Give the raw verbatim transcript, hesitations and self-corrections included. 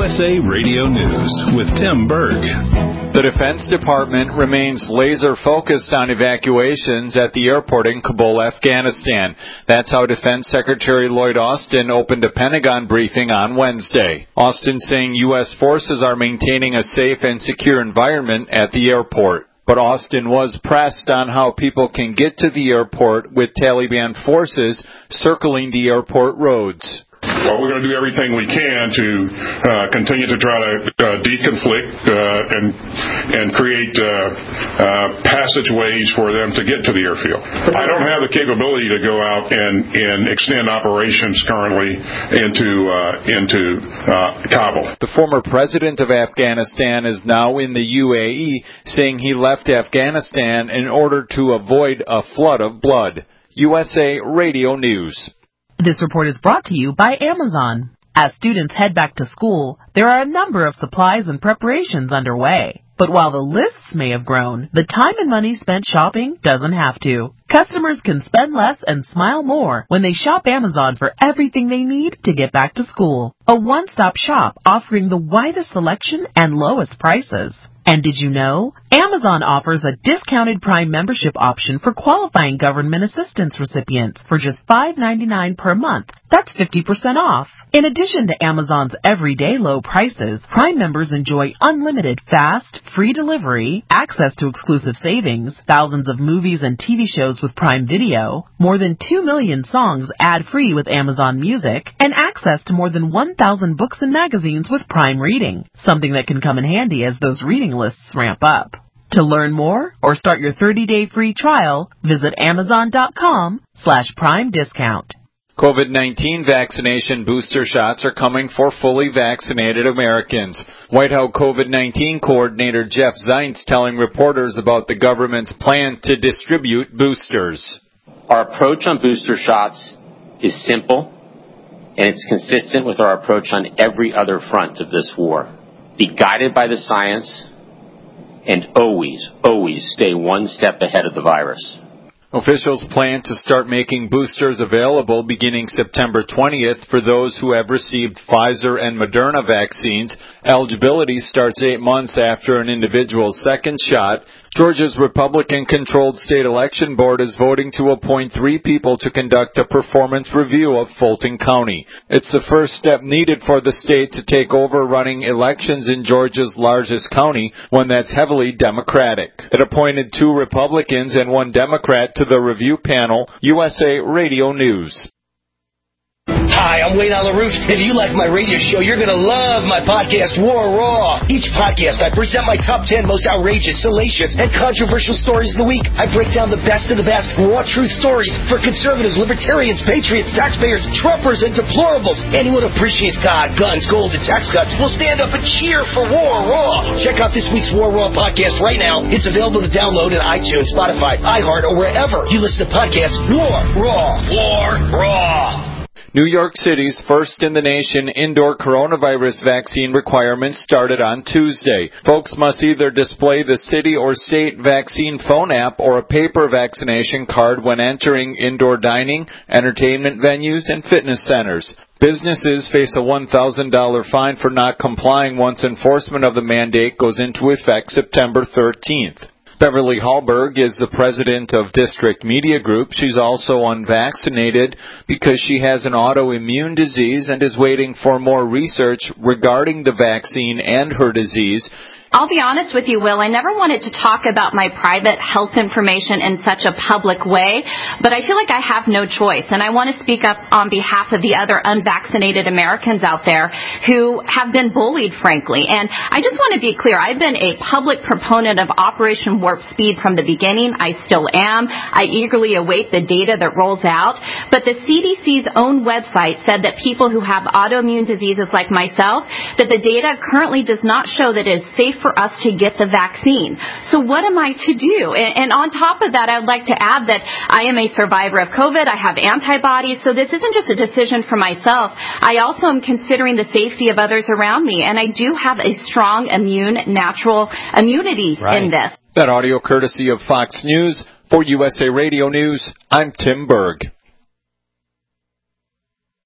S A Radio News with Tim Berg. The Defense Department remains laser-focused on evacuations at the airport in Kabul, Afghanistan. That's how Defense Secretary Lloyd Austin opened a Pentagon briefing on Wednesday. Austin saying U S forces are maintaining a safe and secure environment at the airport. But Austin was pressed on how people can get to the airport with Taliban forces circling the airport roads. Well, we're going to do everything we can to uh, continue to try to uh, deconflict uh, and and create uh, uh, passageways for them to get to the airfield. I don't have the capability to go out and, and extend operations currently into uh, into uh, Kabul. The former president of Afghanistan is now in the U A E, saying he left Afghanistan in order to avoid a flood of blood. U S A Radio News. This report is brought to you by Amazon. As students head back to school, there are a number of supplies and preparations underway. But while the lists may have grown, the time and money spent shopping doesn't have to. Customers can spend less and smile more when they shop Amazon for everything they need to get back to school. A one-stop shop offering the widest selection and lowest prices. And did you know? Amazon offers a discounted Prime membership option for qualifying government assistance recipients for just five dollars and ninety-nine cents per month. That's fifty percent off. In addition to Amazon's everyday low prices, Prime members enjoy unlimited fast, free delivery, access to exclusive savings, thousands of movies and T V shows with Prime Video, more than two million songs ad-free with Amazon Music, and access to more than one thousand books and magazines with Prime Reading, something that can come in handy as those reading lists ramp up. To learn more or start your thirty-day free trial, visit amazon.com slash prime discount. COVID nineteen vaccination booster shots are coming for fully vaccinated Americans. White House COVID nineteen coordinator Jeff Zients telling reporters about the government's plan to distribute boosters. Our approach on booster shots is simple, and it's consistent with our approach on every other front of this war. Be guided by the science, and always, always stay one step ahead of the virus. Officials plan to start making boosters available beginning September twentieth for those who have received Pfizer and Moderna vaccines. Eligibility starts eight months after an individual's second shot. Georgia's Republican-controlled state election board is voting to appoint three people to conduct a performance review of Fulton County. It's the first step needed for the state to take over running elections in Georgia's largest county, one that's heavily Democratic. It appointed two Republicans and one Democrat to the review panel. U S A Radio News. Hi, I'm Wayne on LaRouche. If you like my radio show, you're going to love my podcast, War Raw. Each podcast, I present my top ten most outrageous, salacious, and controversial stories of the week. I break down the best of the best raw truth stories for conservatives, libertarians, patriots, taxpayers, Trumpers, and deplorables. Anyone who appreciates God, guns, gold, and tax cuts will stand up and cheer for War Raw. Check out this week's War Raw podcast right now. It's available to download in iTunes, Spotify, iHeart, or wherever you listen to podcasts. War Raw. War Raw. New York City's first in the nation indoor coronavirus vaccine requirements started on Tuesday. Folks must either display the city or state vaccine phone app or a paper vaccination card when entering indoor dining, entertainment venues, and fitness centers. Businesses face a one thousand dollars fine for not complying once enforcement of the mandate goes into effect September thirteenth. Beverly Hallberg is the president of District Media Group. She's also unvaccinated because she has an autoimmune disease and is waiting for more research regarding the vaccine and her disease. I'll be honest with you, Will. I never wanted to talk about my private health information in such a public way, but I feel like I have no choice, and I want to speak up on behalf of the other unvaccinated Americans out there who have been bullied, frankly. And I just want to be clear. I've been a public proponent of Operation Warp Speed from the beginning. I still am. I eagerly await the data that rolls out. But the C D C's own website said that people who have autoimmune diseases like myself, that the data currently does not show that it is safe for us to get the vaccine. So what am I to do? And, and on top of that, I'd like to add that I am a survivor of COVID. I have antibodies. So this isn't just a decision for myself. I also am considering the safety of others around me. And I do have a strong immune, natural immunity right. in this. That audio courtesy of Fox News. For U S A Radio News, I'm Tim Berg.